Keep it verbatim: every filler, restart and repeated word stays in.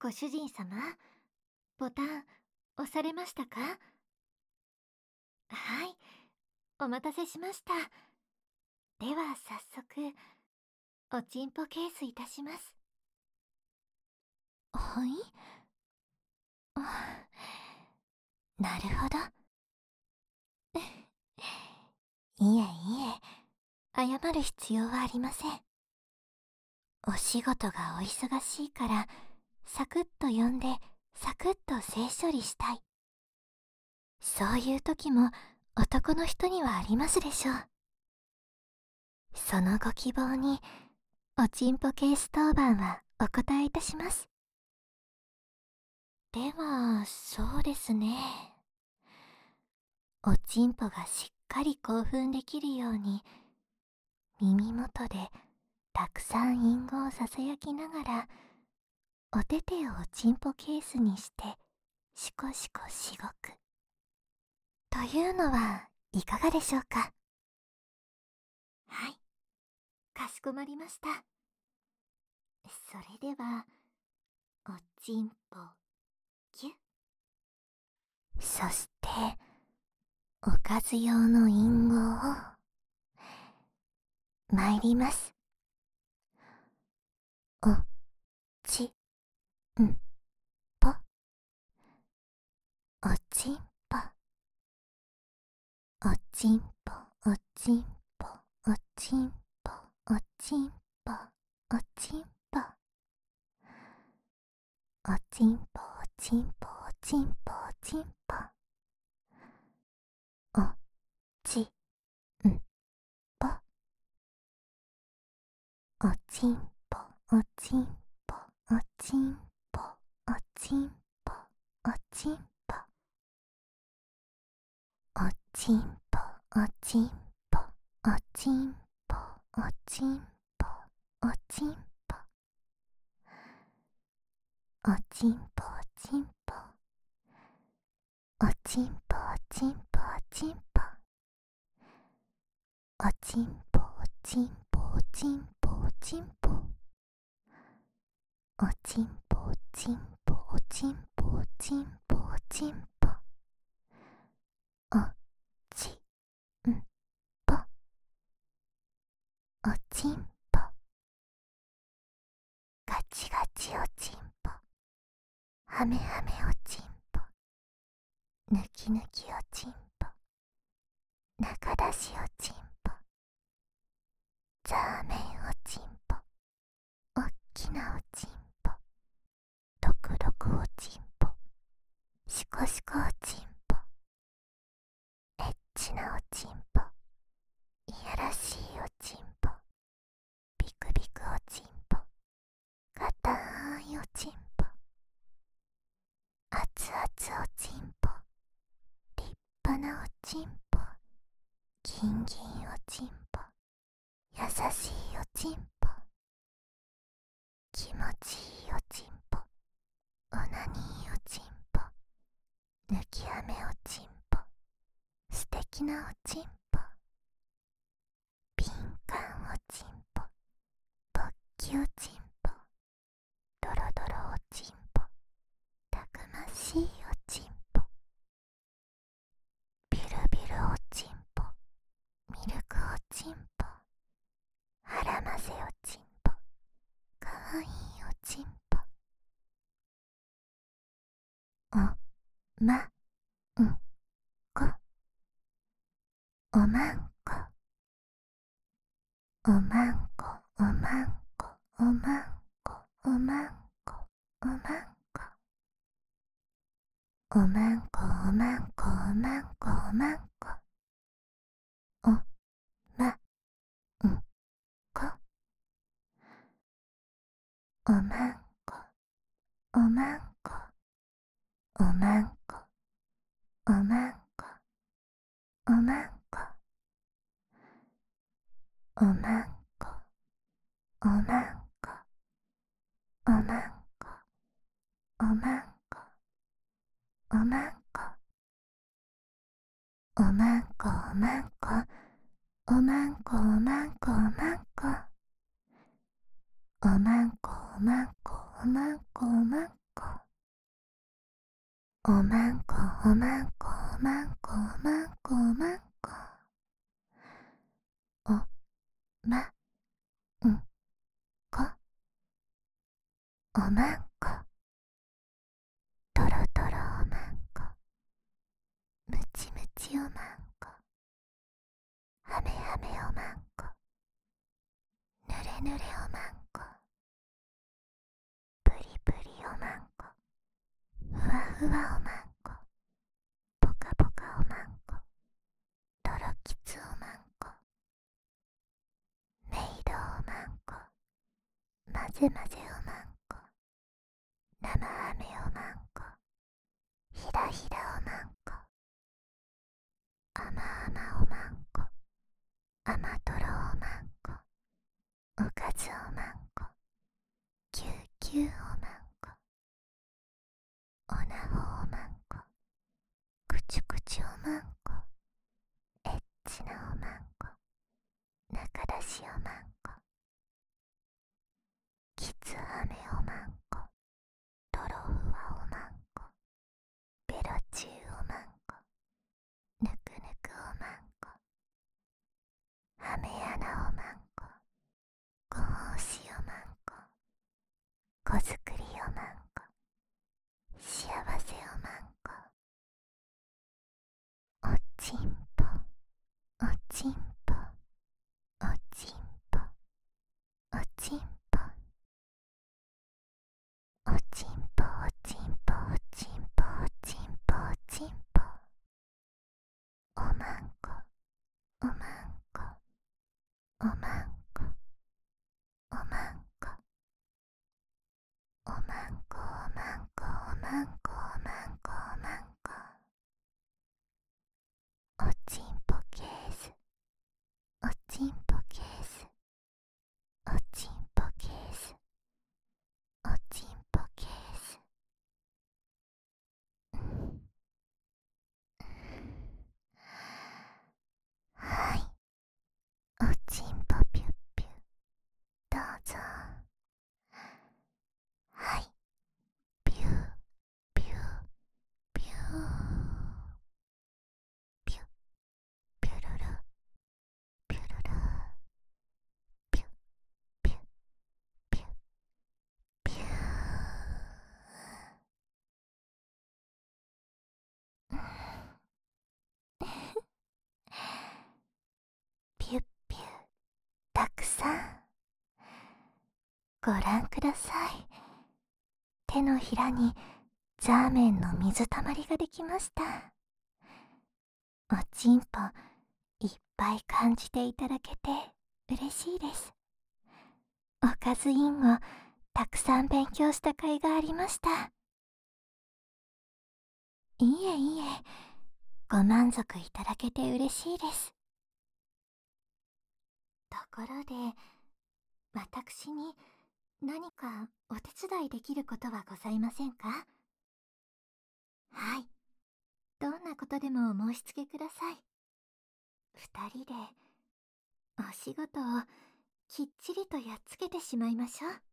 ご主人様、ボタン押されましたか？はい、お待たせしました。では早速、おちんぽケースいたします。はい。あ、なるほど。いえいえ、謝る必要はありません。お仕事がお忙しいから、サクッと呼んで、サクッと性処理したい。そういう時も男の人にはありますでしょう。そのご希望に、おちんぽケース当番はお答えいたします。では、そうですね。おちんぽがしっかり興奮できるように、耳元でたくさん隠語をささやきながら、お手手をおちんぽケースにして、しこしこしごく。というのはいかがでしょうか？はい、かしこまりました。それでは、おちんぽ、ぎゅっ。そして、おかず用の隠語を、参ります。お、ち、ん、ぽ。おちんぽ。おちんぽ、おちんぽ、おちんぽ、おちんぽ、おちんぽ。おちんぽ、おちんぽ、おちんぽ、おちんぽ。お、ち、ん、ぽ。おちんぽ、おちんぽ、おちんぽ、おちんぽ、おちんぽ。おちんぽ、おちんぽ、おちんぽ、おちんぽ、おちんぽ。おちんぽ、おちんぽ。おちんぽ、おちんぽ、おちんぽ。おちんぽ、おちんぽ、おちんぽ、おちんぽ。おちんぽ、おちんぽ、おちんぽ、おちんぽ、おちんぽ。おちんぽ。おちんぽ。ガチガチおちんぽ。はめはめおちんぽ。ぬきぬきおちんぽ。中出しおちんぽ。ザーメンおちんぽ。おっきなおちんぽ。ドクドクおちんぽ。シコシコおちんぽ。エッチなおちんぽ。いやらしいおちんぽ。ビクビクおちんぽ。かたーいおちんぽ。あつあつおちんぽ。立派なおちんぽ。ギンギンおちんぽ。優しいおちんぽ。気持ちいいおちんぽ。オナニーおちんぽ。抜き飴おちんぽ。素敵なおちんぽ。敏感おちんぽ。勃起おちんぽ。ドロドロおちんぽ。たくましいおちんぽ。ビルビルおちんぽ。ミルクおちんぽ。はらませおちんぽ。かわいいおちんぽ。おまんこ。おまんこ。おまんこ、おまんこ、おまんこ、おまんこ、おまんこ。おまんこ、おまんこ、おまんこ、おまんこ。おまんこ。おまんこ、おまんこ、おまんこ、おまんこ、おまんこ。おまんこ、おまんこ、おまんこ、おまんこ、おまんこ。おまんこ、おまんこ、おまんこ、おまんこ、おまんこ。おまんこ、おまんこ、おまんこ、おまんこ、おまんこ、おまんこ、おまんこ、おまんこ、おまんこ、おまんこ、おまんこ、とろとろおまんこ、むちむちおまんこ、はめはめおまんこ、ぬれぬれおまんこ、ぷりぷりおまんこ、ふわふわおまんこ、ぽかぽかおまんこ、とろきつおまんこ、めいどおまんこ、まぜまぜおまんこ、生あめおまんこ、ひらひらおまんこ、あまあまおまんこ、あまとろおまんこ、おかずおまんこ、ぎゅうぎゅうおまんこ、おなほおまんこ、くちゅくちゅおまんこ、エッチなおまんこ、なかだしおまんこ、きつあめおまんこ、とろふわおまんこ、ベロチューおまんこ、ぬくぬくおまんこ、はめあなおまんこ、ごほうしおまんこ、こづくりおまんこ、しあわせおまんこ、おちんぽ、おちんぽ、おちんぽ、おちんぽ、おちんぽ、おちんぽ、おちんぽ、おちんぽ、おちんぽ、おまんこ、おまんこ、おまんこ、おまんこ、おまんこ、おまんこ、おまんこ、おまんこ、おまんこ、おちんぽケース、おちんぽケース、おちんぽケース、おちんぽケース、はい、おちんぽぴゅっぴゅ、どうぞ。はい、ぴゅーぴゅーぴゅーぴゅぴゅるるぴゅるるぴゅぴゅぴゅぴゅーぴゅっぴゅたくさんご覧ください。手のひらにザーメンの水たまりができました。おちんぽいっぱい感じていただけて嬉しいです。おかずインをたくさん勉強した甲斐がありました。いいえいいえ、ご満足いただけて嬉しいです。ところで、私に何かお手伝いできることはございませんか？はい、どんなことでもお申し付けください。二人でお仕事をきっちりとやっつけてしまいましょう。